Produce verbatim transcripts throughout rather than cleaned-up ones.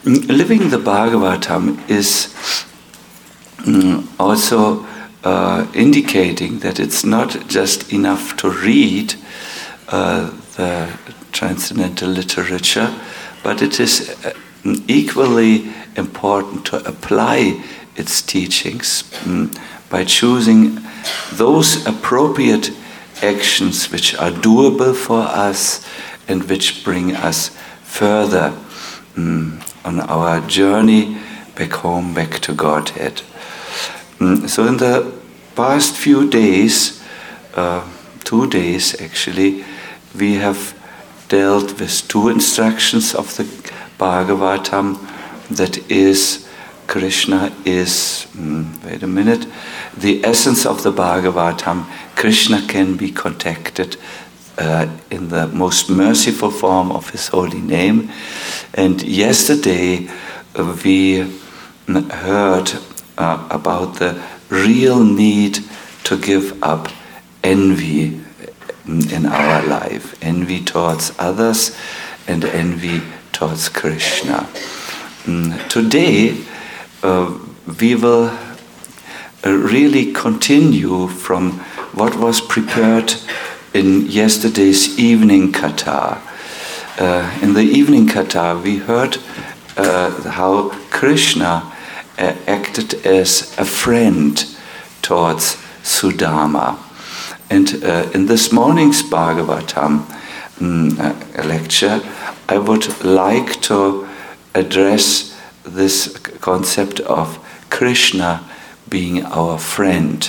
Living the Bhagavatam is um, also uh, indicating that it's not just enough to read uh, the transcendental literature, but it is uh, equally important to apply its teachings um, by choosing those appropriate actions which are doable for us and which bring us further um, on our journey back home, back to Godhead. Um, so in the past few days, uh, two days actually, we have dealt with two instructions of the Bhagavatam, that is, Krishna is, um, wait a minute, the essence of the Bhagavatam. Krishna can be contacted uh, in the most merciful form of His holy name. And yesterday uh, we heard uh, about the real need to give up envy in our life, envy towards others and envy towards Krishna. Um, today uh, we will uh, really continue from what was prepared in yesterday's evening katha. Uh, in the evening katha we heard uh, how Krishna uh, acted as a friend towards Sudama. And uh, in this morning's Bhagavatam um, uh, lecture, I would like to address this concept of Krishna being our friend.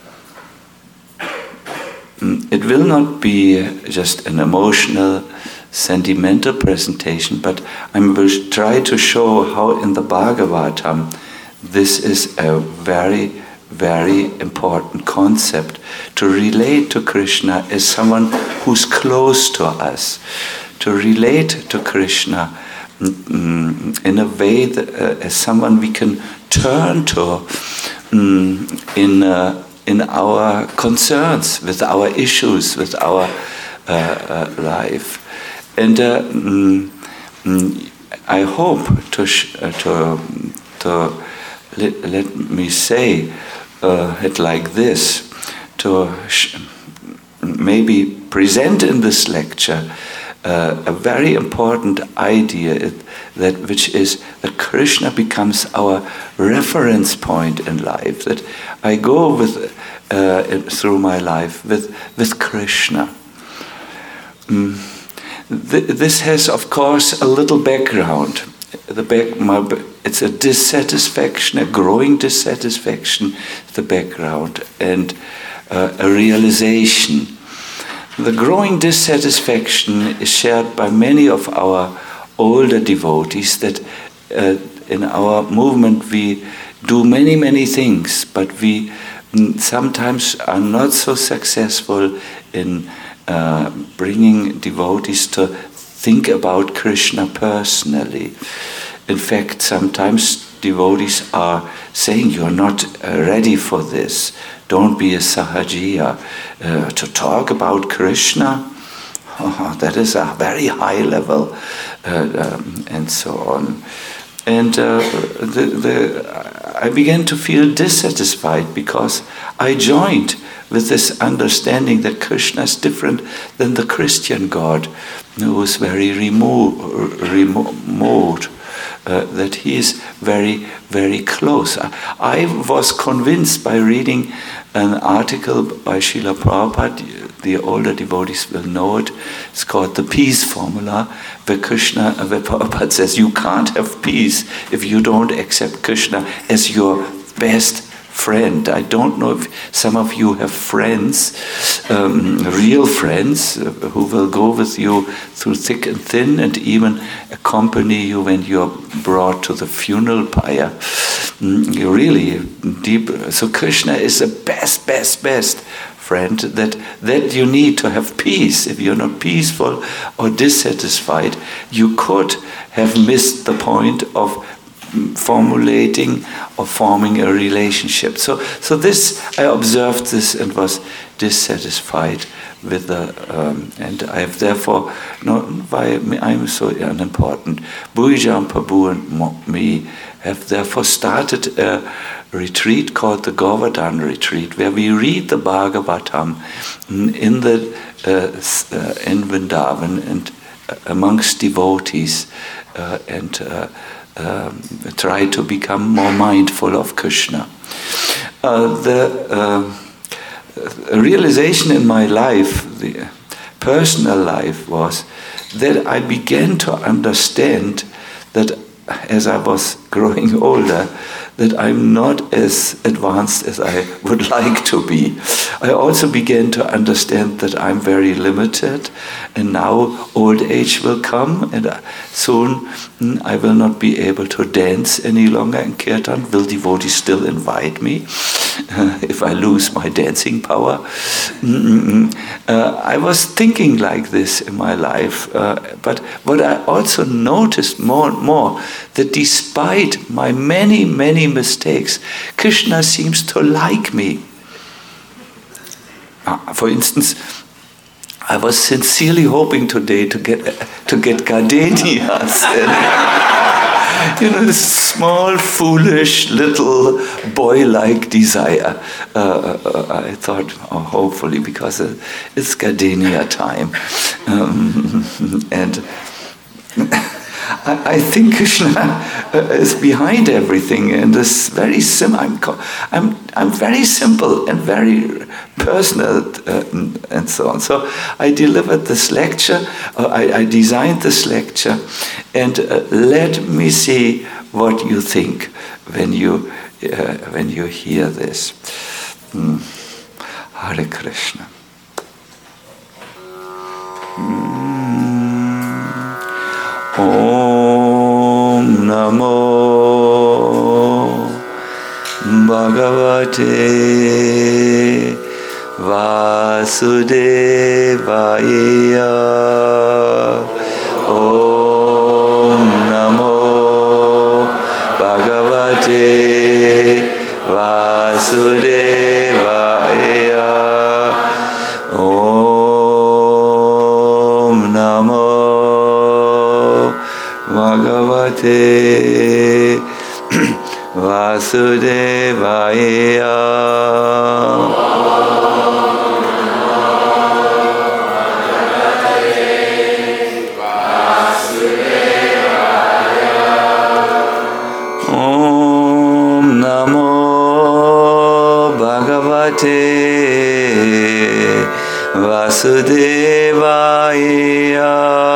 Um, it will not be just an emotional, sentimental presentation, but I will try to show how in the Bhagavatam this is a very very important concept, to relate to Krishna as someone who's close to us, to relate to Krishna um, in a way that, uh, as someone we can turn to um, in uh, in our concerns, with our issues, with our uh, uh, life. And uh, um, I hope to sh- uh, to to let, let me say. Uh, it like this, to sh- maybe present in this lecture uh, a very important idea it, that which is that Krishna becomes our reference point in life, that I go with uh, through my life with, with Krishna. Mm. Th- this has, of course, a little background. The back, my, it's a dissatisfaction, a growing dissatisfaction, the background, and uh, a realization. The growing dissatisfaction is shared by many of our older devotees, that uh, in our movement we do many, many things, but we sometimes are not so successful in uh, bringing devotees to think about Krishna personally. In fact, sometimes devotees are saying, you're not uh, ready for this. Don't be a sahajiya. Uh, to talk about Krishna, oh, that is a very high level, uh, um, and so on. And uh, the, the, I began to feel dissatisfied because I joined with this understanding that Krishna is different than the Christian God, who is very remote, remote uh, that he is very, very close. I, I was convinced by reading an article by Srila Prabhupada, the older devotees will know it, it's called The Peace Formula, where Krishna, where Prabhupada says you can't have peace if you don't accept Krishna as your best friend. I don't know if some of you have friends, um, real friends, uh, who will go with you through thick and thin and even accompany you when you're brought to the funeral pyre. Mm, really deep. So Krishna is the best, best, best friend that, that you need to have peace. If you're not peaceful or dissatisfied, you could have missed the point of formulating or forming a relationship. So, so this, I observed this and was dissatisfied with the um, and I have therefore not why I'm so unimportant. Bujam Prabhu and me have therefore started a retreat called the Govardhan Retreat, where we read the Bhagavatam in the uh, uh, in Vrindavan and uh, amongst devotees uh, and uh, um, try to become more mindful of Krishna. Uh, the uh, realization in my life, the personal life, was that I began to understand that as I was growing older, that I'm not as advanced as I would like to be. I also began to understand that I'm very limited, and now old age will come, and soon I will not be able to dance any longer in Kirtan. Will devotees still invite me uh, if I lose my dancing power? Uh, I was thinking like this in my life, uh, but what I also noticed more and more, that despite my many, many mistakes, Krishna seems to like me. Uh, for instance, I was sincerely hoping today to get uh, to get gardenias. You know, this small, foolish, little boy-like desire. Uh, uh, I thought, oh, hopefully, because it's gardenia time, um, and. I think Krishna is behind everything, and is very sim. I'm, I'm, I'm very simple and very personal, uh, and, and so on. So I delivered this lecture. Uh, I, I designed this lecture, and uh, let me see what you think when you uh, when you hear this. Mm. Hare Krishna. Mm. Om Namo Bhagavate Vasudevaya. Om Namo Bhagavate Vasudevaya. Om Namo Bhagavate Vasudevaya. Om Namo Bhagavate Vasudevaya.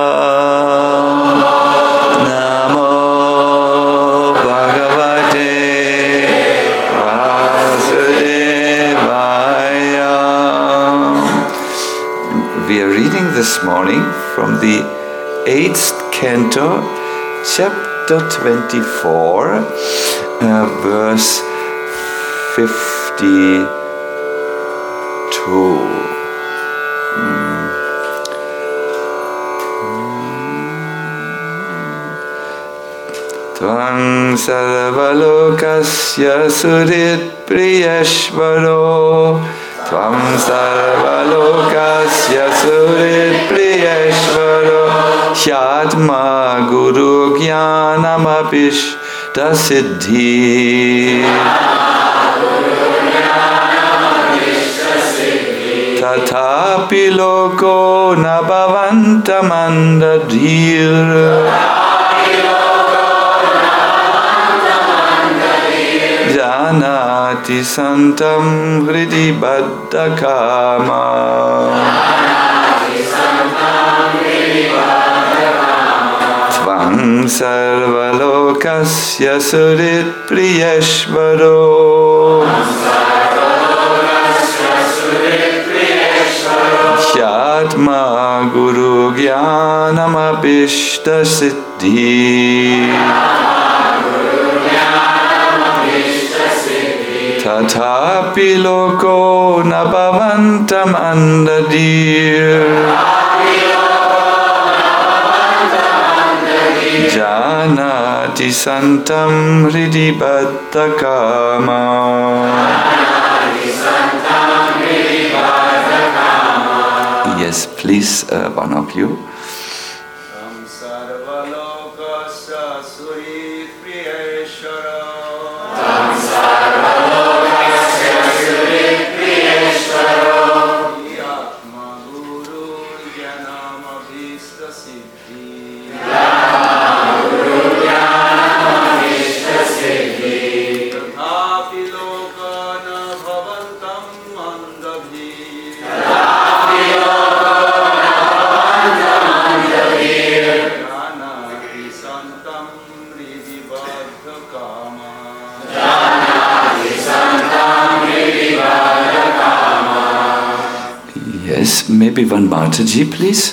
This morning from the eighth canto, chapter twenty-four, uh, verse fifty-two. Mm. Tvam sarvalokasya surit priyashvaro. Tvam sarvalokasya surit priyashvaro. Hyatma guru jnanamapish dasiddhi. Tatapi loko nabhavantamandadhir. Janati santam hridi baddhakama. Tvam sarvalokasya surit priyashvaro. Hyatma guru jnanamabhishta siddhi. Tatapi loko nabhavantam andadir. Janati santam hridi baddhakama. Yes, please, uh, one of you. Yes, maybe one Mataji, please.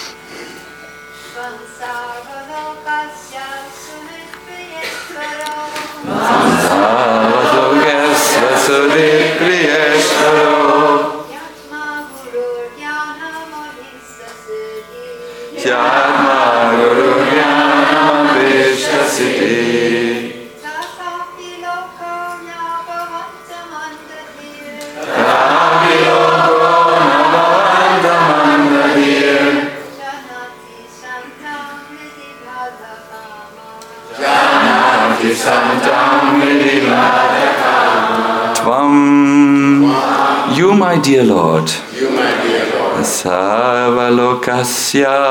Tvam, you my dear Lord, you my dear Lord, Sarvalokasya,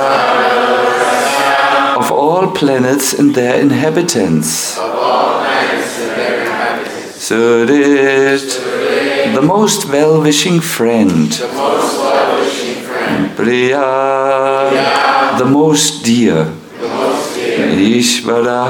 of all planets and their inhabitants, of all planets and their inhabitants, Surit, the most well-wishing friend, the most well-wishing friend, Priya, Priya, the most dear, the most dear, Ishvara,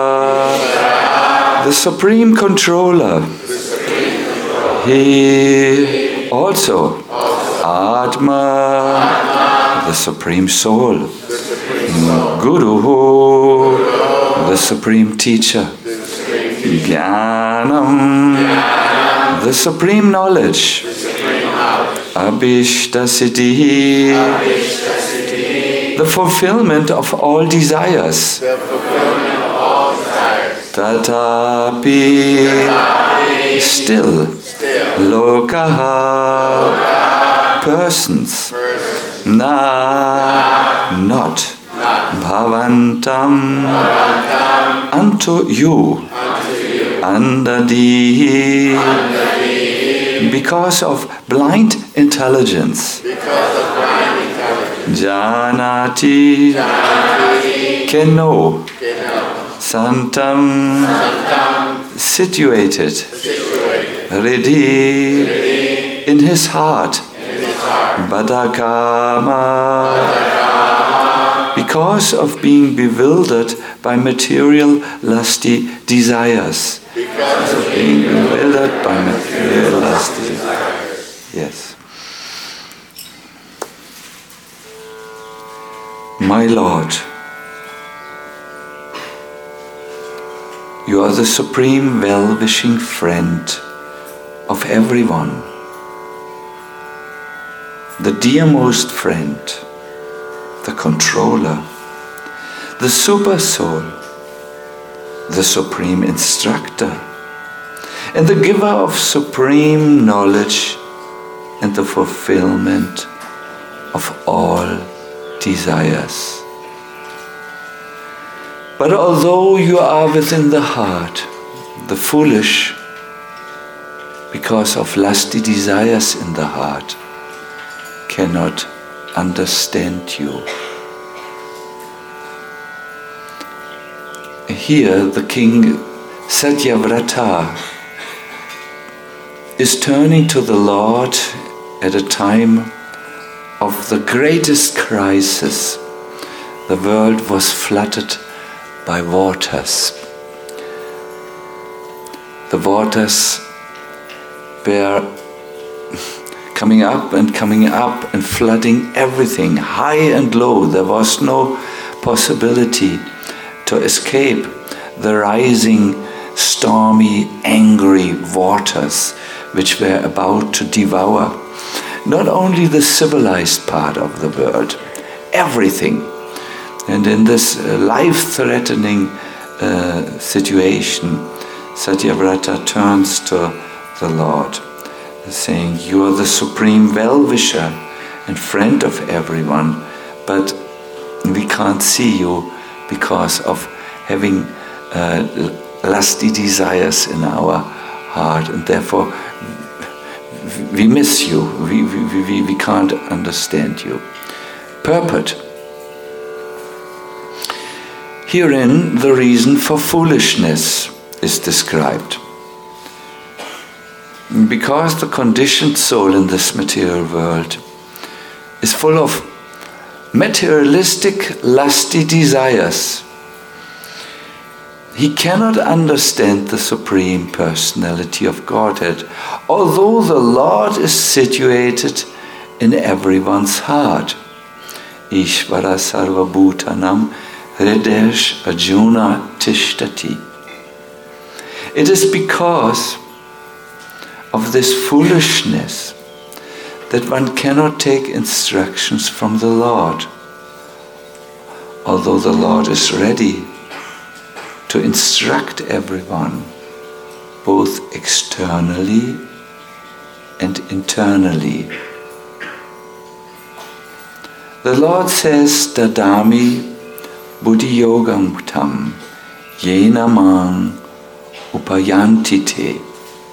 the supreme controller, the supreme controller, he also, also Atma, Atma, the supreme soul, the supreme soul, Guru, Guru, the supreme teacher, the supreme teacher, Jnanam, Jnanam, the supreme knowledge, the supreme knowledge, Abhishta Siddhi, Abhishta Siddhi, the fulfillment of all desires, the fulfillment of all desires, Tatapi, Tatapi, still, still, Lokaha, Lokaha, persons, persons, na, not, not, Bhavantam, Bhavantam, unto you, unto you, Andadi, Andadi, because of blind intelligence, because of blind intelligence, Janati, Janati, can know, can know, Santam, Santam, situated, situated, Ready, ready, in his heart, in his heart, Badakama, Badakama, because of being bewildered by material lusty desires. because of Being bewildered by material lusty desires. Yes. My Lord, you are the supreme well-wishing friend of everyone, the dearmost friend, the controller, the super soul, the supreme instructor, and the giver of supreme knowledge and the fulfillment of all desires. But although you are within the heart, the foolish, because of lusty desires in the heart, cannot understand you. Here the king Satyavrata is turning to the Lord at a time of the greatest crisis. The world was flooded by waters. The waters were coming up and coming up and flooding everything, high and low. There was no possibility to escape the rising, stormy, angry waters which were about to devour not only the civilized part of the world, everything. And in this uh, life-threatening uh, situation, Satyavrata turns to the Lord, saying, "You are the supreme well-wisher and friend of everyone, but we can't see you because of having uh, lusty desires in our heart, and therefore we miss you, we, we, we, we can't understand you. Purport. Herein the reason for foolishness is described. Because the conditioned soul in this material world is full of materialistic, lusty desires, he cannot understand the Supreme Personality of Godhead, although the Lord is situated in everyone's heart. Ishvara sarva bhutanam hridesh arjuna tishtati. It is because of this foolishness that one cannot take instructions from the Lord, although the Lord is ready to instruct everyone, both externally and internally. The Lord says, Dadami buddhi yogam tam yena mang upayantite.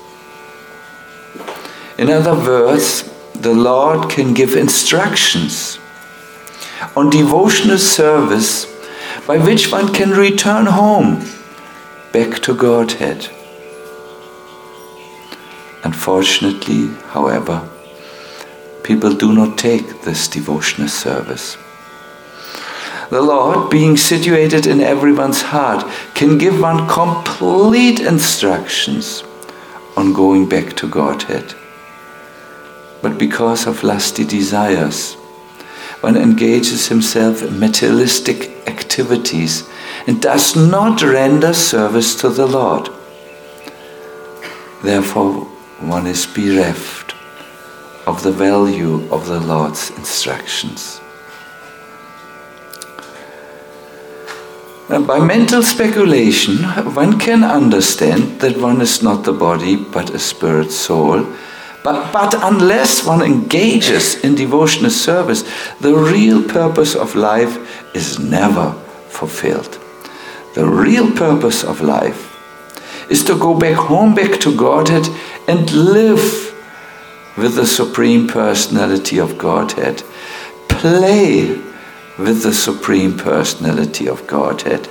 In other words, the Lord can give instructions on devotional service by which one can return home, back to Godhead. Unfortunately, however, people do not take this devotional service. The Lord, being situated in everyone's heart, can give one complete instructions on going back to Godhead. But because of lusty desires, one engages himself in materialistic activities and does not render service to the Lord. Therefore, one is bereft of the value of the Lord's instructions. Now, by mental speculation, one can understand that one is not the body but a spirit soul. But, but unless one engages in devotional service, the real purpose of life is never fulfilled. The real purpose of life is to go back home, back to Godhead, and live with the Supreme Personality of Godhead. Play with the Supreme Personality of Godhead.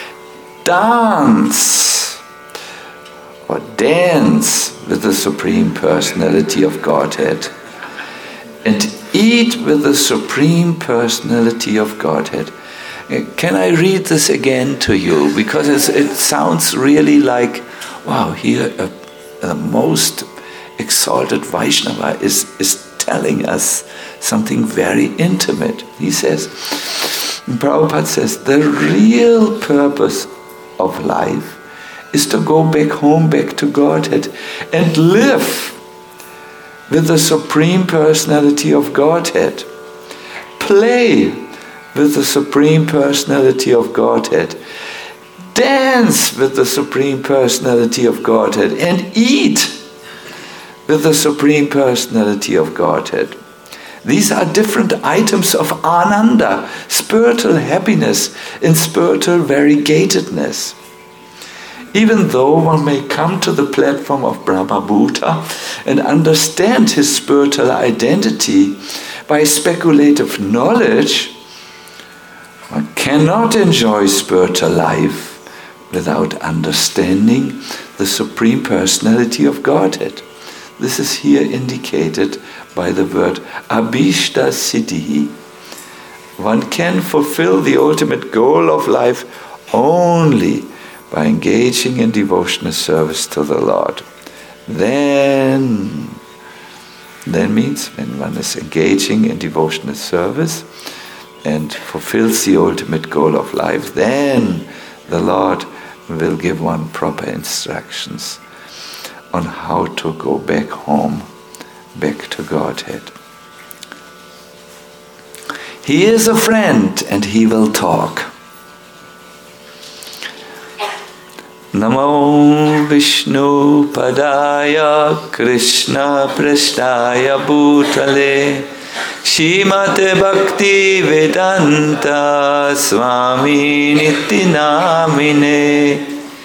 Dance or dance with the Supreme Personality of Godhead, and eat with the Supreme Personality of Godhead. Can I read this again to you? Because it's, it sounds really like, wow, here a, a most exalted Vaishnava is, is telling us something very intimate. He says, Prabhupada says, the real purpose of life is to go back home, back to Godhead, and live with the Supreme Personality of Godhead. Play with the Supreme Personality of Godhead. Dance with the Supreme Personality of Godhead. And eat with the Supreme Personality of Godhead. These are different items of ananda, spiritual happiness and spiritual variegatedness. Even though one may come to the platform of Brahma-bhuta and understand his spiritual identity by speculative knowledge, one cannot enjoy spiritual life without understanding the Supreme Personality of Godhead. This is here indicated by the word abhishta siddhi. One can fulfill the ultimate goal of life only by engaging in devotional service to the Lord. Then, then means when one is engaging in devotional service and fulfills the ultimate goal of life, then the Lord will give one proper instructions on how to go back home, back to Godhead. He is a friend and he will talk. Namo Vishnu Padaya Krishna Prasthaya Bhutale Shrimate Bhakti Vedanta Swami Niti Namine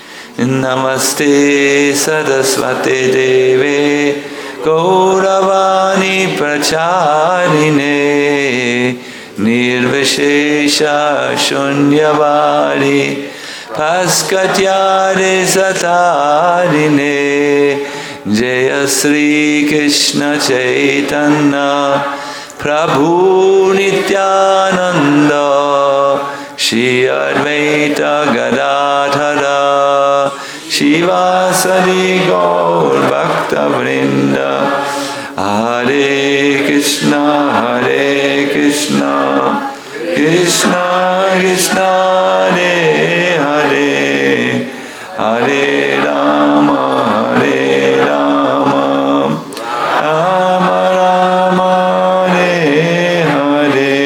Namaste Saraswate Deve Gauravani Pracharine Nirvishesha Shunyavadi Bhaskatyare Satarine Jaya Sri Krishna Chaitanya Prabhu Nityananda Shri Advaita Gadadhara Shivasari Gaur Bhakta Vrinda Hare Krishna Hare Krishna Krishna Krishna Hare Hare Hare Rama Hare Rama Rama Rama Hare Hare.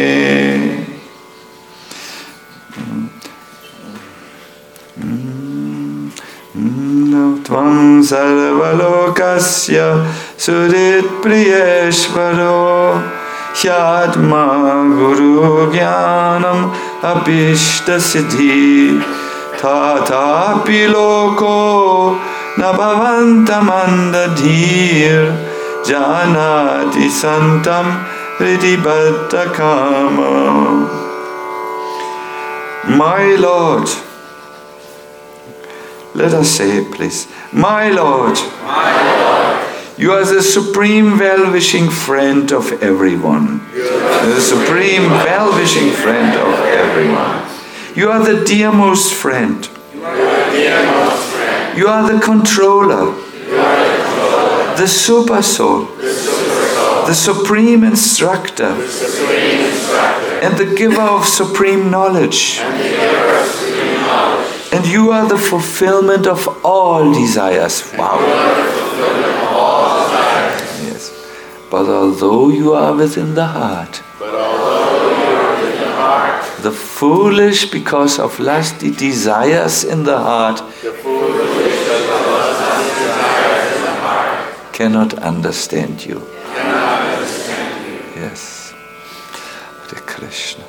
Tvam sarvalokasya surit priyeshvaro Hyatma guru jnanam abhishta siddhi Tatapi loko nabhavantam andadhir Janati santam ridibhatta kama. My Lord, let us say it please. My Lord, My Lord, you are the supreme well-wishing friend of everyone. The supreme well-wishing friend of everyone. You are the dearmost friend. you are the dearmost friend. You are the controller, You are the controller, the super soul, the super soul, the supreme instructor, the supreme instructor, and the giver of supreme knowledge. and the giver of supreme knowledge. And you are the fulfillment of all desires. Wow. Yes. But although you are within the heart, But although you are within the heart, the foolish, because of lusty desires in the heart, the foolish because of lust desires in the heart cannot understand you. cannot understand you. Yes. Hare Krishna.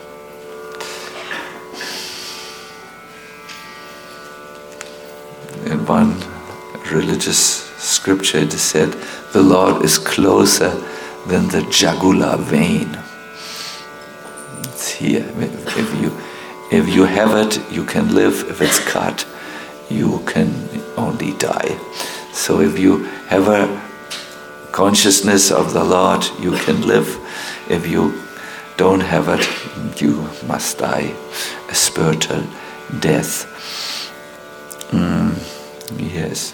In one religious scripture it is said, the Lord is closer than the jugular vein. It's here. If you, if you have it, you can live. If it's cut, you can only die. So if you have a consciousness of the Lord, you can live. If you don't have it, you must die a spiritual death. Mm, yes.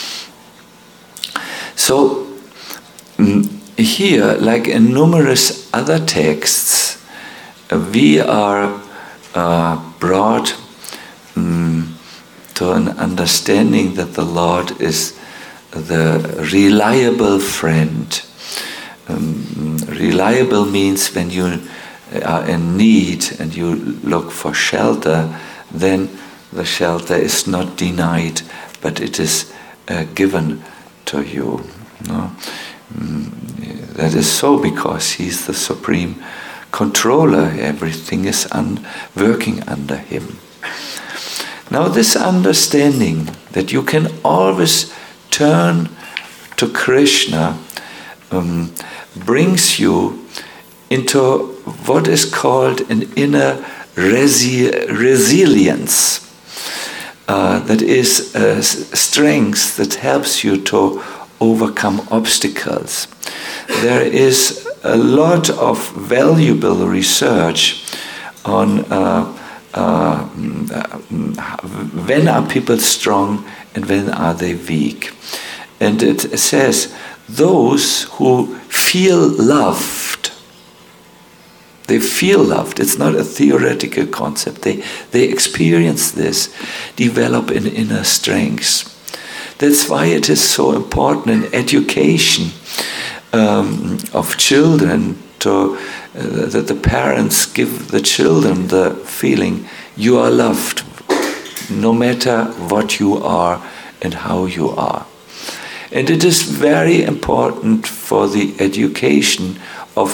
So mm, here, like in numerous other texts, uh, we are uh, brought um, to an understanding that the Lord is the reliable friend. Um, reliable means when you are in need and you look for shelter, then the shelter is not denied, but it is uh, given to you. No? Mm, that is so because He's the supreme controller. Everything is un- working under Him. Now this understanding that you can always turn to Krishna um, brings you into what is called an inner resi- resilience. Uh, that is a strength that helps you to overcome obstacles. There is a lot of valuable research on uh, uh, when are people strong and when are they weak. And it says those who feel loved, they feel loved. It's not a theoretical concept. They, they experience this, develop an inner strength. That's why it is so important in education um, of children to, uh, that the parents give the children the feeling you are loved no matter what you are and how you are. And it is very important for the education of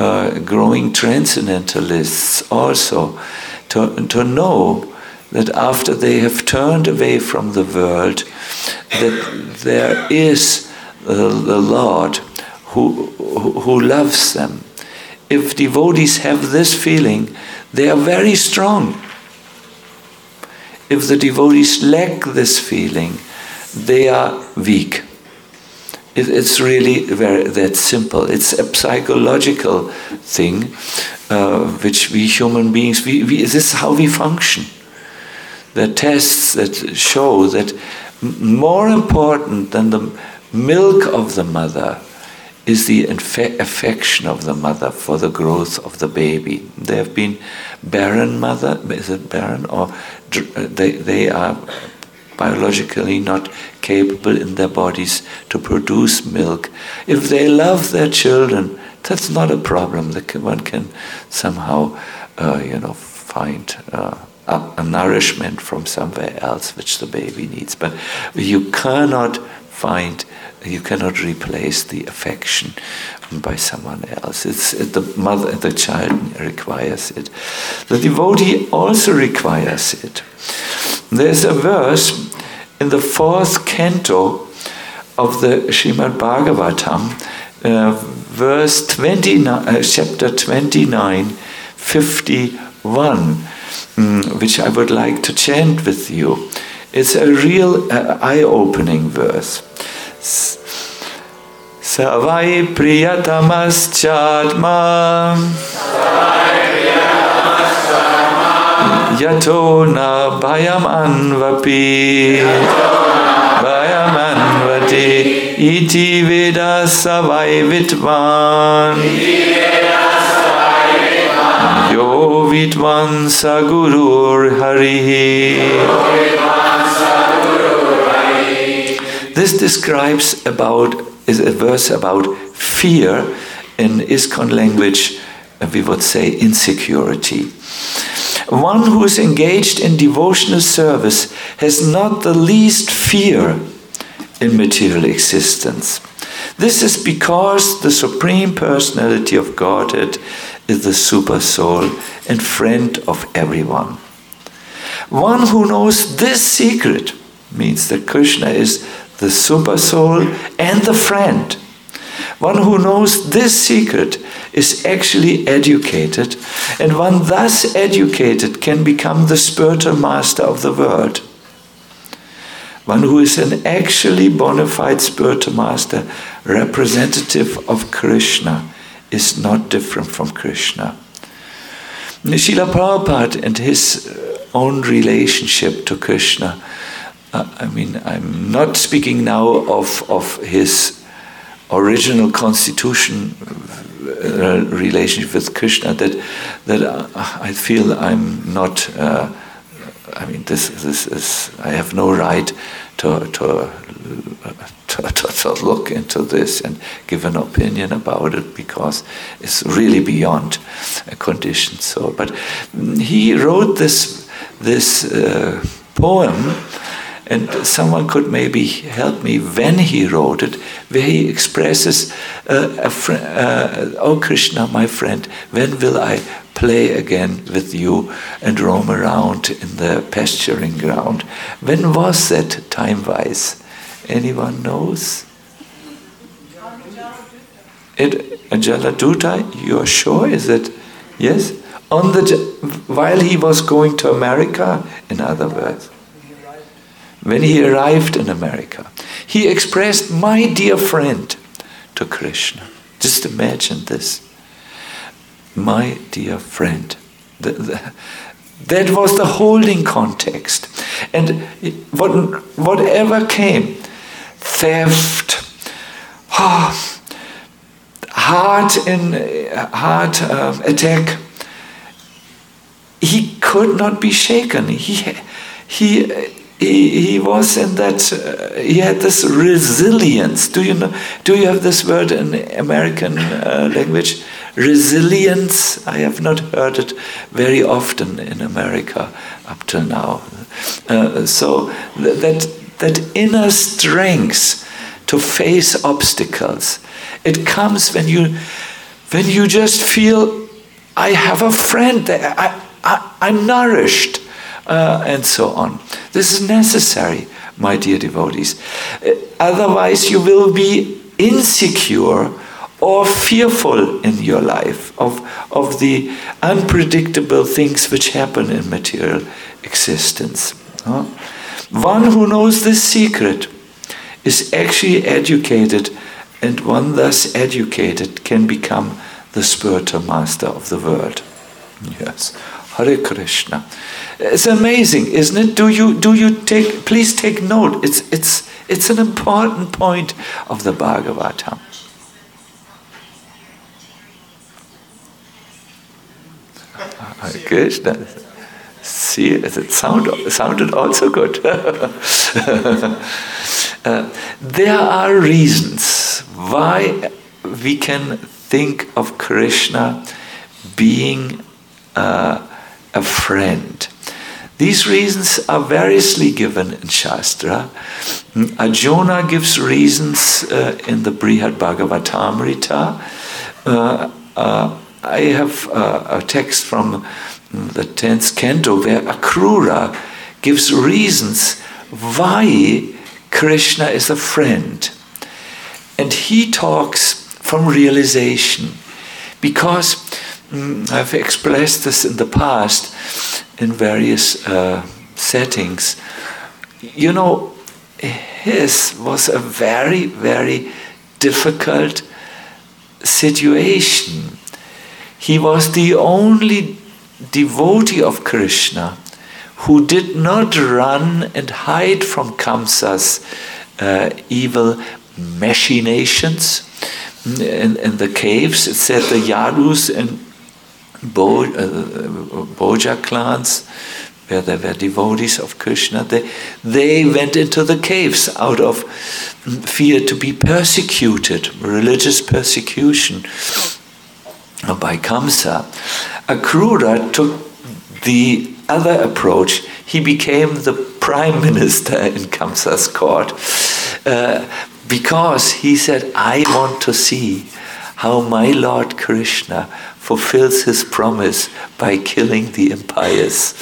uh, growing transcendentalists also to, to know that after they have turned away from the world, that there is uh, the Lord who, who, who loves them. If devotees have this feeling, they are very strong. If the devotees lack this feeling, they are weak. It, it's really very that simple. It's a psychological thing, uh, which we human beings, we, we, this is how we function. There are tests that show that more important than the milk of the mother is the infe- affection of the mother for the growth of the baby. There have been barren mother, is it barren? Or they, they are biologically not capable in their bodies to produce milk. If they love their children, that's not a problem. One can somehow, uh, you know, find uh, a, a nourishment from somewhere else which the baby needs. But you cannot find, you cannot replace the affection by someone else. It's it, the mother, the child requires it. The devotee also requires it. There's a verse in the fourth canto of the Srimad Bhagavatam, uh, verse twenty-nine, uh, chapter twenty-nine, fifty-one, um, which I would like to chant with you. It's a real uh, eye-opening verse. Savai priyatamas chatma yato na bhayam anvapi bhayam anvati iti veda savai vitvan yo vitvan sagurur harihi. This describes about, is a verse about fear. In ISKCON language, we would say insecurity. One who is engaged in devotional service has not the least fear in material existence. This is because the Supreme Personality of Godhead is the Super Soul and friend of everyone. One who knows this secret means that Krishna is the Super Soul and the friend. One who knows this secret is actually educated, and one thus educated can become the spiritual master of the world. One who is an actually bona fide spiritual master, representative of Krishna, is not different from Krishna. Srila Prabhupada and his own relationship to Krishna, uh, I mean, I'm not speaking now of, of his original constitution uh, relationship with Krishna, that that uh, I feel I'm not, uh, I mean, this this is, I have no right to to, to, to, to look into this and give an opinion about it, because it's really beyond a condition. So, but he wrote this, this uh, poem, and someone could maybe help me when he wrote it, where he expresses, uh, a fr- uh, oh Krishna, my friend, when will I play again with you and roam around in the pasturing ground? When was that time-wise? Anyone knows? It, Jaladuta, you are sure? Is it? Yes? On the, while he was going to America, in other words. When he arrived in America, he expressed, my dear friend, to Krishna. Just imagine this. My dear friend. The, the, that was the holding context. And what, whatever came, theft, oh, heart, in, heart um, attack, he could not be shaken. He, he, He, he was in that, uh, he had this resilience. Do you know, do you have this word in American uh, language? Resilience? I have not heard it very often in America up till now. Uh, so th- that, that inner strength to face obstacles, it comes when you when you just feel, I have a friend there, I, I, I'm nourished, uh, and so on. This is necessary, my dear devotees. Uh, otherwise you will be insecure or fearful in your life of, of the unpredictable things which happen in material existence. Huh? One who knows this secret is actually educated, and one thus educated can become the spiritual master of the world. Yes. Hare Krishna. It's amazing, isn't it? Do you do you take please take note. It's it's it's an important point of the Bhagavatam. Hare Krishna. See, it sound, sounded also good. uh, there are reasons why we can think of Krishna being uh, a friend. These reasons are variously given in Shastra. Arjuna gives reasons uh, in the Brihad Bhagavatamrita. Uh, uh, I have uh, a text from the tenth canto where Akrura gives reasons why Krishna is a friend. And he talks from realization, because mm, I've expressed this in the past in various uh, settings. You know, his was a very, very difficult situation. He was the only devotee of Krishna who did not run and hide from Kamsa's uh, evil machinations. In, in the caves, it said the Yadus and Bo, uh, Boja clans, where there were devotees of Krishna, they, they went into the caves out of fear to be persecuted, religious persecution by Kamsa. Akrura took the other approach. He became the prime minister in Kamsa's court uh, because he said, I want to see how my Lord Krishna fulfills his promise by killing the impious.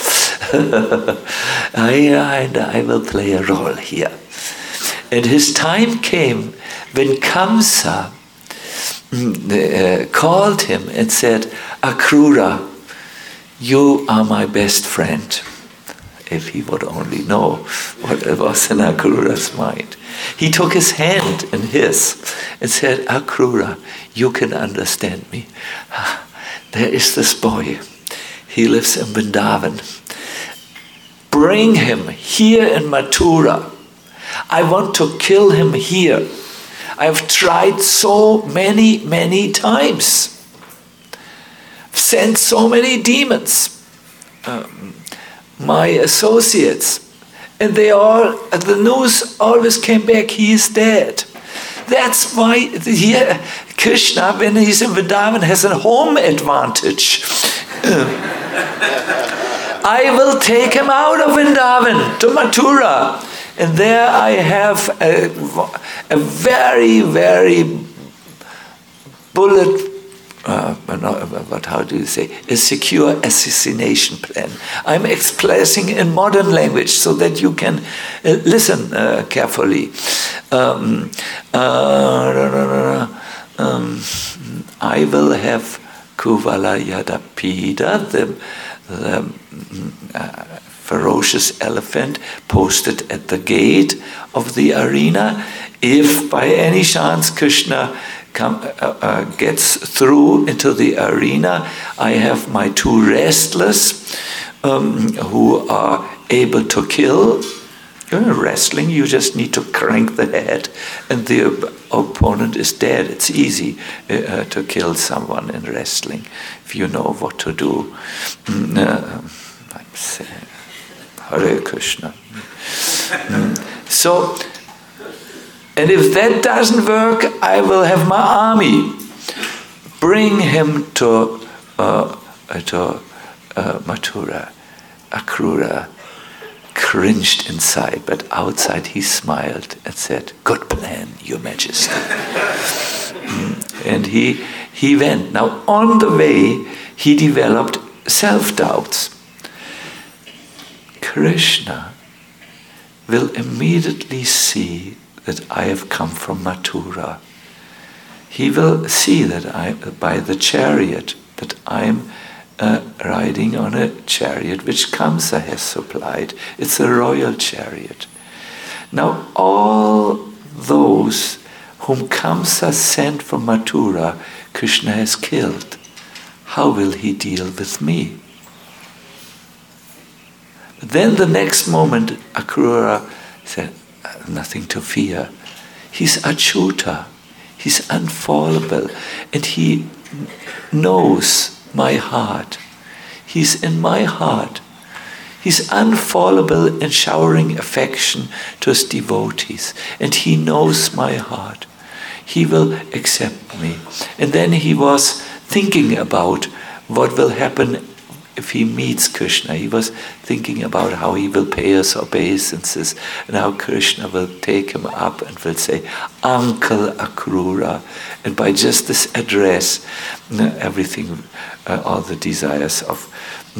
I, and I will play a role here. And his time came when Kamsa Uh, called him and said, Akrura, you are my best friend. If he would only know what was in Akrura's mind. He took his hand in his and said, Akrura, you can understand me. There is this boy. He lives in Vrindavan. Bring him here in Mathura. I want to kill him here. I've tried so many, many times. I've sent so many demons, um, my associates, and they all, the news always came back, he is dead. That's why here, Krishna, when he's in Vrindavan, has a home advantage. I will take him out of Vrindavan to Mathura. And there I have a, a very, very bullet, uh, but how do you say, a secure assassination plan. I'm expressing in modern language so that you can uh, listen uh, carefully. Um, uh, um, I will have Kuvala Yadapida, the, the uh, ferocious elephant, posted at the gate of the arena. If by any chance Krishna come, uh, uh, gets through into the arena, I have my two wrestlers um, who are able to kill. You know, wrestling, you just need to crank the head and the opponent is dead. It's easy uh, to kill someone in wrestling if you know what to do. Mm, uh, I'm saying, Hare Krishna. Mm. So, and if that doesn't work, I will have my army bring him to uh, to uh, Mathura. Akrura cringed inside, but outside he smiled and said, "Good plan, Your Majesty." mm. And he, he went. Now, on the way, he developed self-doubts. Krishna will immediately see that I have come from Mathura. He will see that I, by the chariot, that I'm uh, riding on a chariot which Kamsa has supplied. It's a royal chariot. Now, all those whom Kamsa sent from Mathura, Krishna has killed. How will he deal with me? Then the next moment, Akrura said, nothing to fear. He's Achyuta. He's unfallible. And he knows my heart. He's in my heart. He's unfallible in showering affection to his devotees. And he knows my heart. He will accept me. And then he was thinking about what will happen if he meets Krishna. He was thinking about how he will pay his obeisances and how Krishna will take him up and will say, Uncle Akrura. And by just this address, everything, uh, all the desires of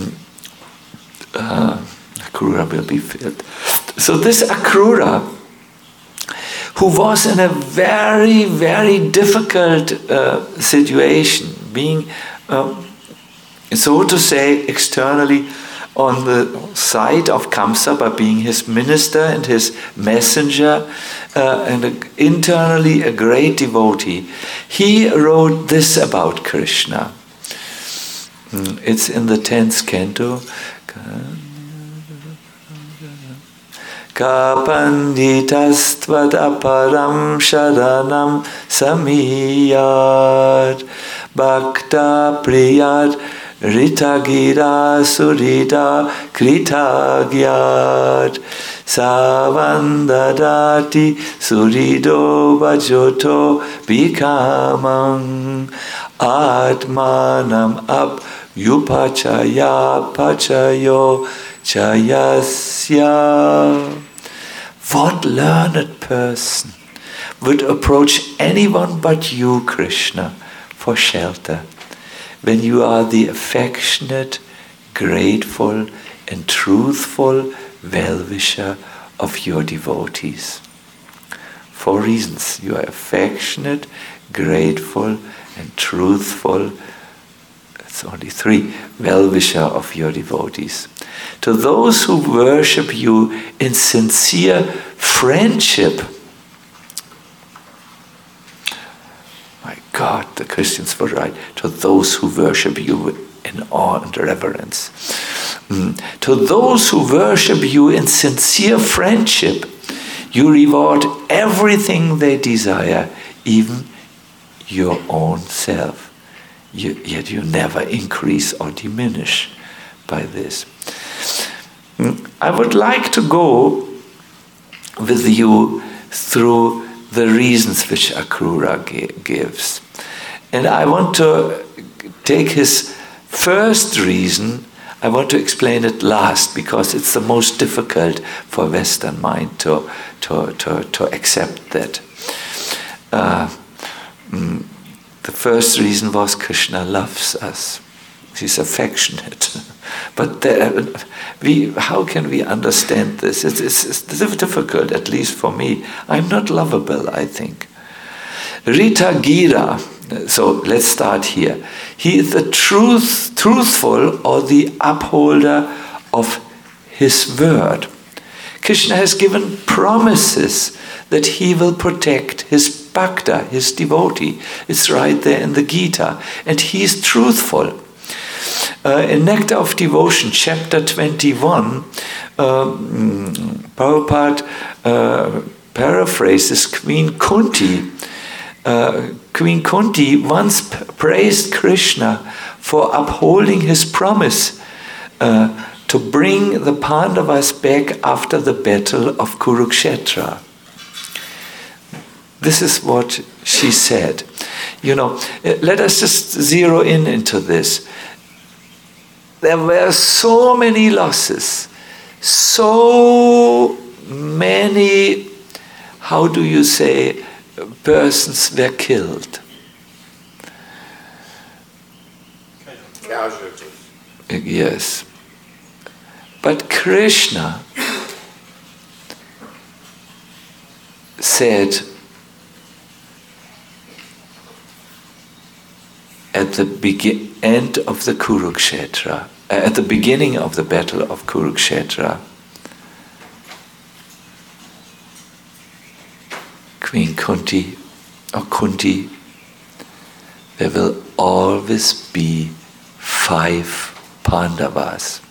uh, Akrura will be filled. So this Akrura, who was in a very, very difficult uh, situation, being um, so to say, externally on the side of Kamsa by being his minister and his messenger, uh, and a, internally a great devotee, he wrote this about Krishna. It's in the tenth canto. Ka panditas-tvad aparam sharanam samiyat bhakta priyat Rita gira surita kritagyat savandadati surido vajoto bikamang atmanam ap yupachaya pachayo chayasya. What learned person would approach anyone but you, Krishna, for shelter, when you are the affectionate, grateful, and truthful well-wisher of your devotees? Four reasons. You are affectionate, grateful, and truthful. That's only three. Well-wisher of your devotees. To those who worship you in sincere friendship. My God, the Christians were right. To those who worship you in awe and reverence. Mm. To those who worship you in sincere friendship, you reward everything they desire, even your own self. You, yet you never increase or diminish by this. Mm. I would like to go with you through the reasons which Akrura gives. And I want to take his first reason, I want to explain it last, because it's the most difficult for Western mind to, to, to, to accept that. Uh, mm, the first reason was Krishna loves us. He's affectionate. But there, we, how can we understand this? It's, it's, it's difficult, at least for me. I'm not lovable, I think. Rita Gira, so let's start here. He is the truth, truthful or the upholder of his word. Krishna has given promises that he will protect his bhakta, his devotee. It's right there in the Gita. And he is truthful. Uh, in Nectar of Devotion, chapter twenty-one, uh, Prabhupada uh, paraphrases Queen Kunti. Uh, Queen Kunti once p- praised Krishna for upholding his promise uh, to bring the Pandavas back after the battle of Kurukshetra. This is what she said. You know, let us just zero in into this. There were so many losses, so many, how do you say, persons were killed. Yes. But Krishna said at the begin- end of the Kurukshetra, uh, at the beginning of the battle of Kurukshetra, Queen Kunti or Kunti, there will always be five Pandavas.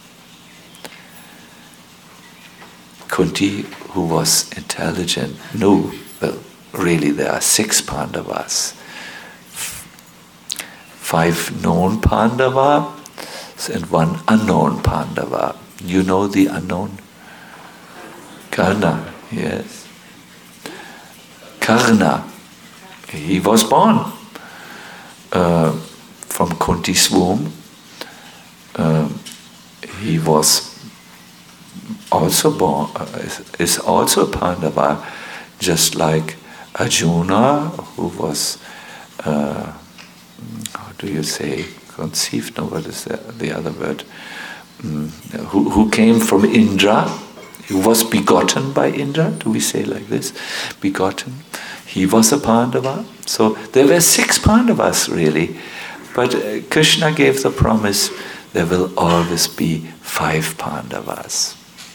Kunti, who was intelligent, knew, well, really there are six Pandavas. Five known Pandavas and one unknown Pandava. You know the unknown? Karna, yes. Karna, he was born uh, from Kunti's womb. Uh, he was also born, uh, is, is also a Pandava, just like Arjuna, who was, uh, how do you say, conceived, no, what is the, the other word, mm, who, who came from Indra, he was begotten by Indra, do we say like this, begotten, he was a Pandava, so there were six Pandavas really, but uh, Krishna gave the promise, there will always be five Pandavas.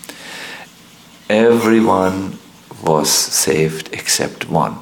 Everyone was saved except one.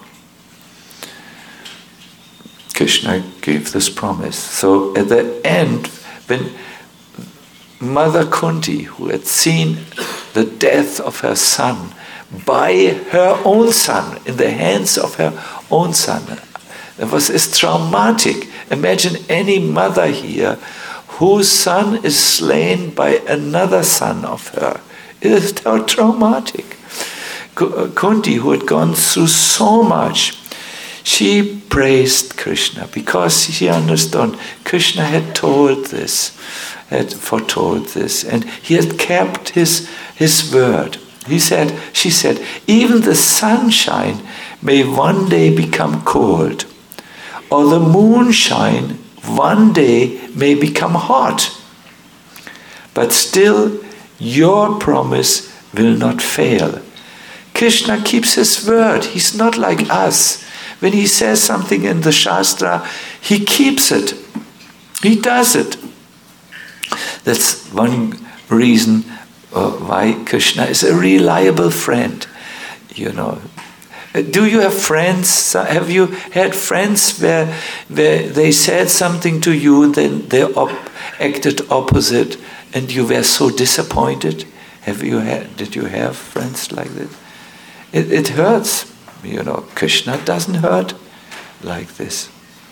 Krishna gave this promise. So at the end, when Mother Kunti, who had seen the death of her son by her own son, in the hands of her own son, it was it's traumatic. Imagine any mother here whose son is slain by another son of her. It is how traumatic. Kunti, who had gone through so much, she praised Krishna because she understood Krishna had told this, had foretold this, and he had kept his, his word. He said, she said, even the sunshine may one day become cold, or the moonshine one day may become hot, but still your promise will not fail. Krishna keeps his word. He's not like us. When he says something in the Shastra, he keeps it. He does it. That's one reason uh, why Krishna is a reliable friend. You know. Do you have friends? Have you had friends where, where they said something to you and then they op- acted opposite and you were so disappointed? Have you had? Did you have friends like this? It, it hurts, you know. Krishna doesn't hurt like this.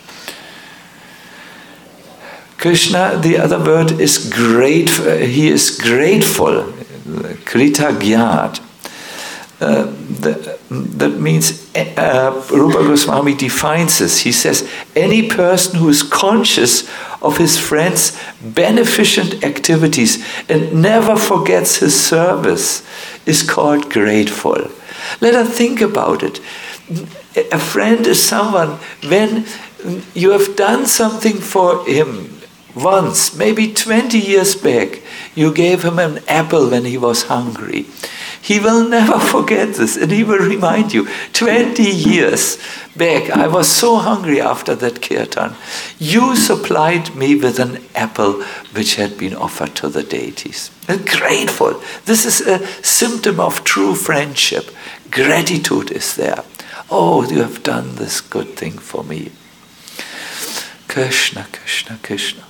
Krishna, the other word is grateful. He is grateful. Kritagyat. Uh, the, that means uh, Rupa Goswami defines this. He says, any person who is conscious of his friend's beneficent activities and never forgets his service is called grateful. Let us think about it. A friend is someone when you have done something for him once, maybe twenty years back, you gave him an apple when he was hungry. He will never forget this, and he will remind you, twenty years back, I was so hungry after that kirtan. You supplied me with an apple which had been offered to the deities. And grateful. This is a symptom of true friendship. Gratitude is there. Oh, you have done this good thing for me. Krishna, Krishna, Krishna.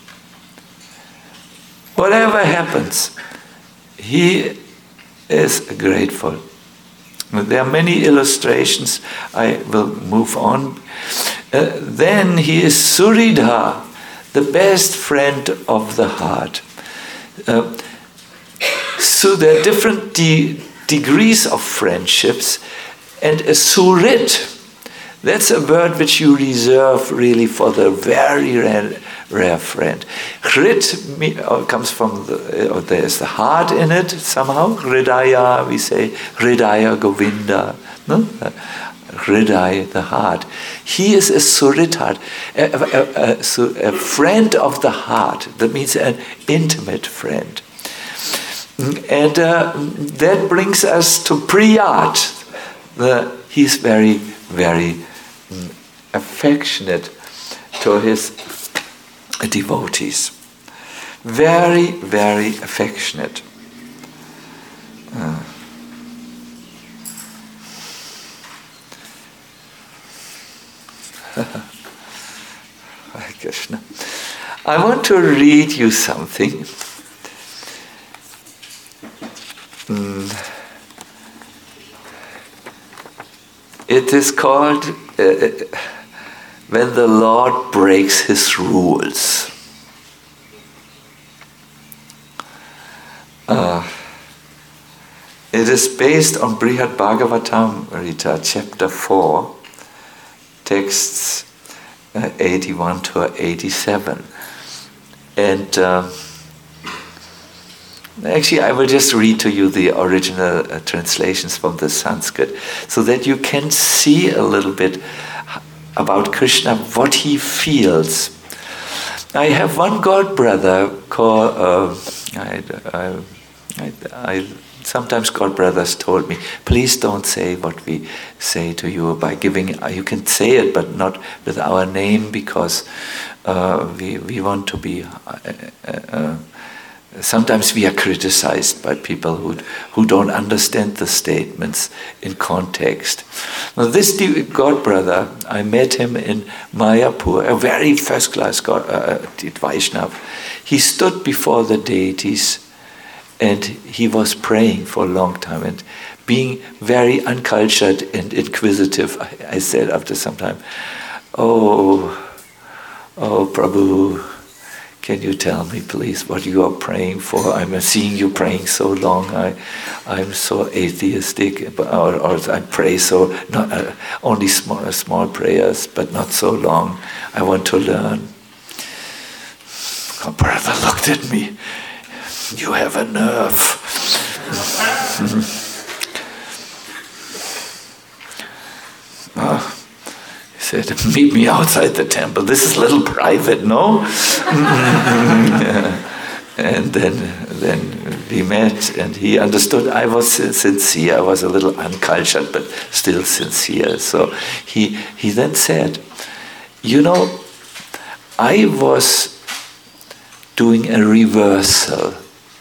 Whatever happens, he is grateful. There are many illustrations. I will move on. Uh, then he is Suridha, the best friend of the heart. Uh, so there are different de- degrees of friendships, and a Surit, that's a word which you reserve really for the very rare, rare friend. Hrit comes from, the, or there's the heart in it somehow. Hridaya, we say, Hridaya Govinda. No? Hridaya, the heart. He is a Suhrid, a, a, a, a friend of the heart. That means an intimate friend. And uh, that brings us to Priyat. The, he's very, very mm, affectionate to his devotees. Very, very affectionate. Uh. Hare Krishna. I want to read you something. Mm. It is called uh, When the Lord Breaks His Rules. Uh, it is based on Brihad Bhagavatamrita, chapter four, texts uh, eighty-one to eighty-seven. And uh, actually I will just read to you the original uh, translations from the Sanskrit so that you can see a little bit about Krishna, what he feels. I have one god brother called, uh, I, I, I, I, sometimes god brothers told me, please don't say what we say to you by giving, you can say it but not with our name, because uh, we, we want to be, uh, uh, sometimes we are criticized by people who, who don't understand the statements in context. Now this god brother, I met him in Mayapur, a very first class god, uh, Vaishnav. He stood before the deities and he was praying for a long time and being very uncultured and inquisitive. I, I said after some time, oh, oh Prabhu, can you tell me please what you are praying for? I'm seeing you praying so long. I, I'm so atheistic, or, or I pray so, not, uh, only small, small prayers, but not so long. I want to learn. Oh, brother looked at me. You have a nerve. Oh, he said, meet me outside the temple. This is a little private, no? And then, then we met, and he understood I was sincere. I was a little uncultured, but still sincere. So he he then said, you know, I was doing a reversal.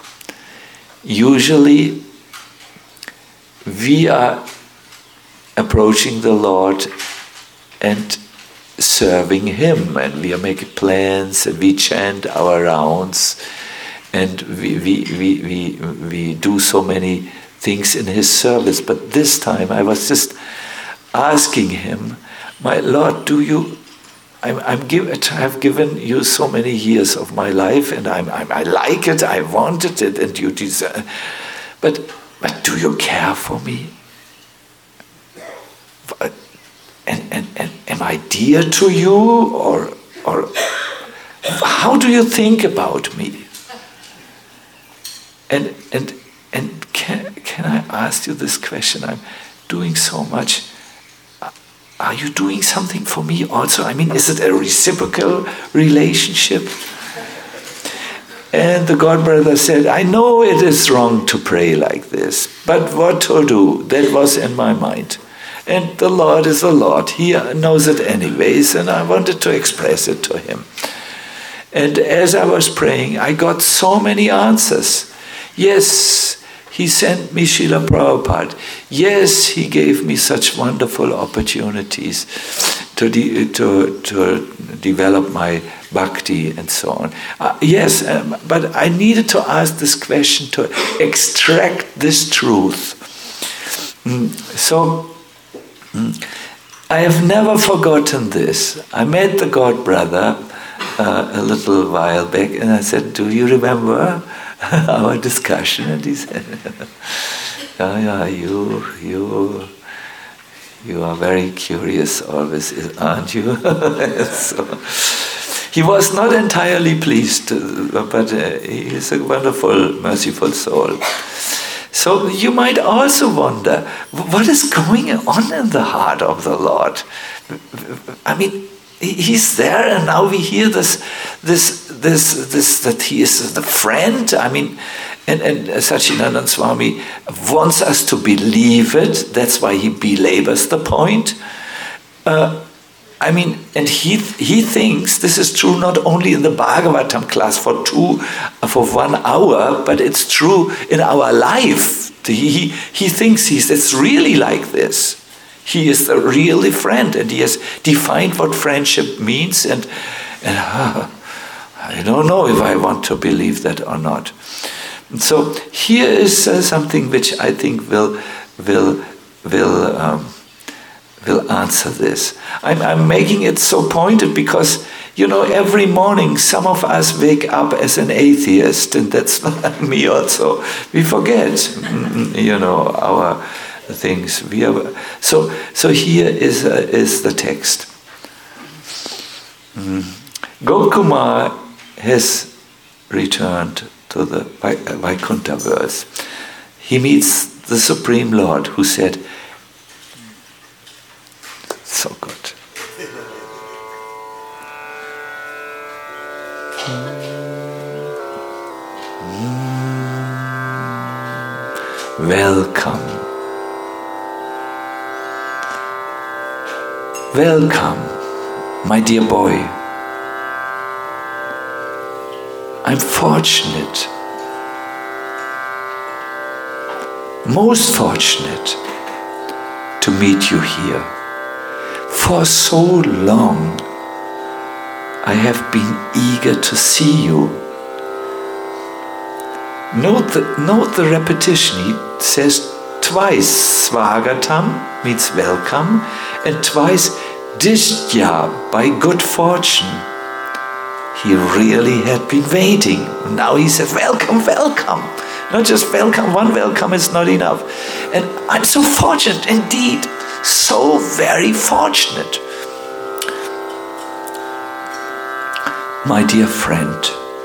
Usually, we are approaching the Lord and serving Him, and we are making plans, and we chant our rounds, and we we we we, we do so many things in His service. But this time, I was just asking Him, my Lord, do you? I'm, I'm give, I have given you so many years of my life, and I'm, I'm, I like it, I wanted it, and you deserve. But, but do you care for me? And, and, and am I dear to you, or, or how do you think about me? And and and can can I ask you this question? I'm doing so much. Are you doing something for me also? I mean, is it a reciprocal relationship? And the god brother said, I know it is wrong to pray like this, but what to do? That was in my mind. And the Lord is the Lord. He knows it anyways, and I wanted to express it to Him. And as I was praying, I got so many answers. Yes, He sent me Srila Prabhupada. Yes, He gave me such wonderful opportunities to de- to to develop my bhakti and so on. Uh, yes, um, but I needed to ask this question to extract this truth. Mm, so, mm, I have never forgotten this. I met the god brother uh, a little while back, and I said, do you remember our discussion? And he said, yeah, yeah, you, you, you are very curious always, aren't you? So, he was not entirely pleased, but uh, he is a wonderful, merciful soul. So you might also wonder, what is going on in the heart of the Lord? I mean, He's there, and now we hear this, this, this, this that He is the friend. I mean, and, and Satchidananda Swami wants us to believe it. That's why he belabors the point. Uh, I mean, and he he thinks this is true not only in the Bhagavatam class for two, for one hour, but it's true in our life. He he thinks he's it's really like this. He is the really friend, and he has defined what friendship means, and, and uh, I don't know if I want to believe that or not. And so here is uh, something which I think will will will um, will answer this. I'm I'm making it so pointed because, you know, every morning some of us wake up as an atheist, and that's me also. We forget, you know, our things. We are, so so here is uh, is the text. Mm. Gopkumar has returned to the Vaikuntha verse. He meets the Supreme Lord, who said, so good. Mm. Welcome. Welcome, my dear boy. I'm fortunate, most fortunate to meet you here. For so long, I have been eager to see you. Note the, note the repetition. He says twice, Swagatam means welcome, and twice, Dishtya, by good fortune. He really had been waiting. Now he says, welcome, welcome. Not just welcome, one welcome is not enough. And I'm so fortunate indeed, so very fortunate. My dear friend,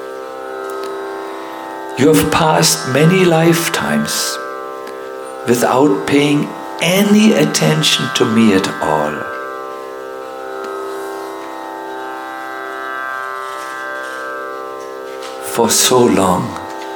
you have passed many lifetimes without paying any attention to me at all. For so long,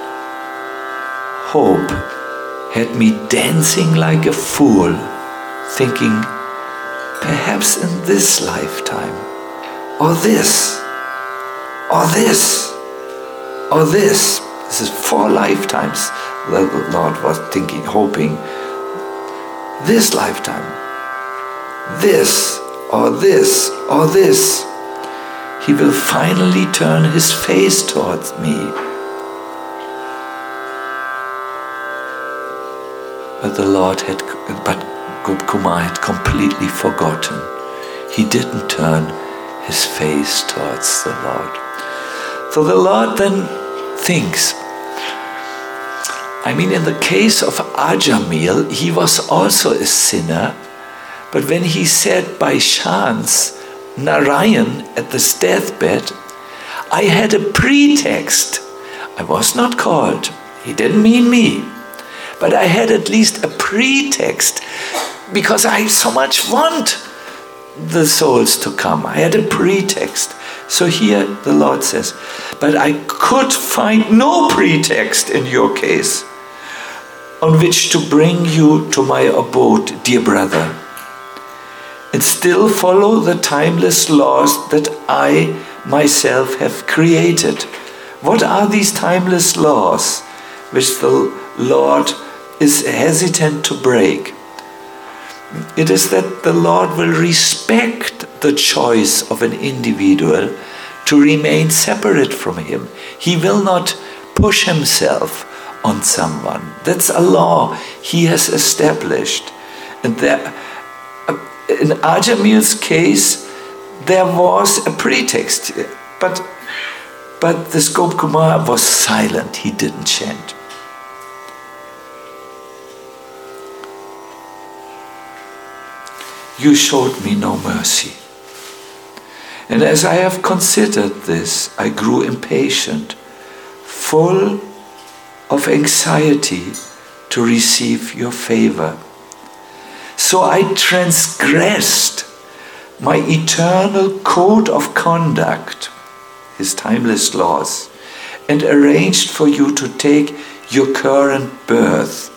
hope had me dancing like a fool, thinking, perhaps in this lifetime, or this, or this, or this. This is four lifetimes the Lord was thinking, hoping. This lifetime, this, or this, or this. He will finally turn his face towards me. But the Lord had, but Gopkumar had completely forgotten. He didn't turn his face towards the Lord. So the Lord then thinks, I mean, in the case of Ajamil, he was also a sinner, but when he said by chance, Narayan at this deathbed, I had a pretext. I was not called. He didn't mean me. But I had at least a pretext because I so much want the souls to come. I had a pretext. So here the Lord says, but I could find no pretext in your case on which to bring you to my abode, dear brother, and still follow the timeless laws that I myself have created. What are these timeless laws which the Lord is hesitant to break? It is that the Lord will respect the choice of an individual to remain separate from Him. He will not push Himself on someone. That's a law He has established. And there, in Ajamil's case, there was a pretext, but but this Gopkumar was silent. He didn't chant. You showed me no mercy. And as I have considered this, I grew impatient, full of anxiety to to receive your favor. So I transgressed my eternal code of conduct, his timeless laws, and arranged for you to take your current birth.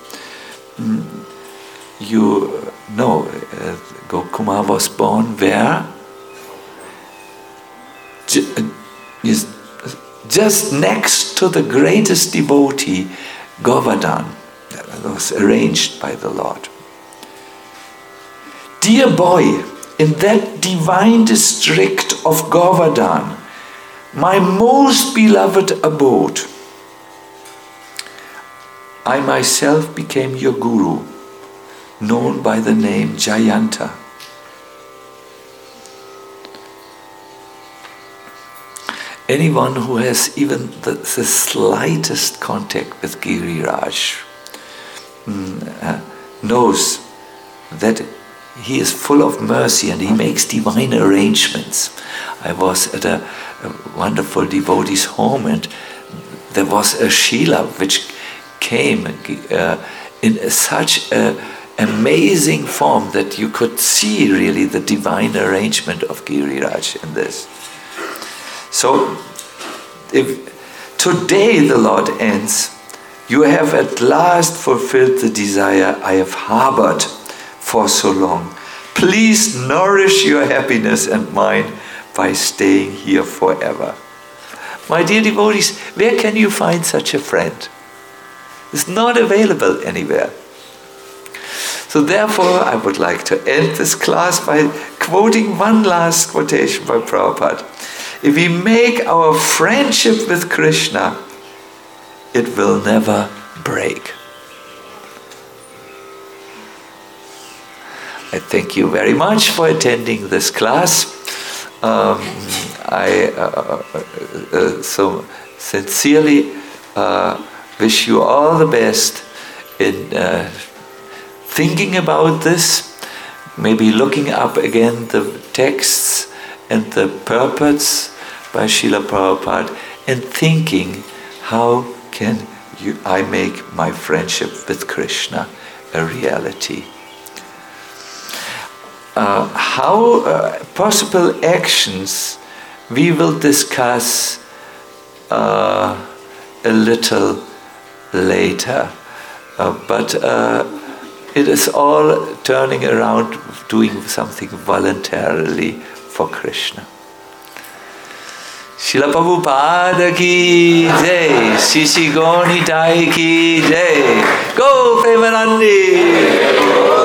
You know, uh, Gokuma was born where? Just next to the greatest devotee, Govardhan. That was arranged by the Lord. Dear boy, in that divine district of Govardhan, my most beloved abode, I myself became your guru, known by the name Jayanta. Anyone who has even the, the slightest contact with Giriraj mm, uh, knows that he is full of mercy and he makes divine arrangements. I was at a, a wonderful devotee's home, and there was a Shila which came uh, in such an amazing form that you could see really the divine arrangement of Giriraj in this. So, if today the Lord ends, you have at last fulfilled the desire I have harbored for so long. Please nourish your happiness and mine by staying here forever. My dear devotees, where can you find such a friend? It's not available anywhere. So therefore, I would like to end this class by quoting one last quotation by Prabhupada. If we make our friendship with Krishna, it will never break. I thank you very much for attending this class. Um, I uh, uh, uh, so sincerely uh, wish you all the best in uh, thinking about this, maybe looking up again the texts and the purports by Srila Prabhupada, and thinking, how can you, I make my friendship with Krishna a reality? Uh, how uh, possible actions we will discuss uh, a little later, uh, but uh, it is all turning around doing something voluntarily for Krishna. Srila Prabhupada ki jai, Shri Gaura Nitai ki jai, Go Premanandi!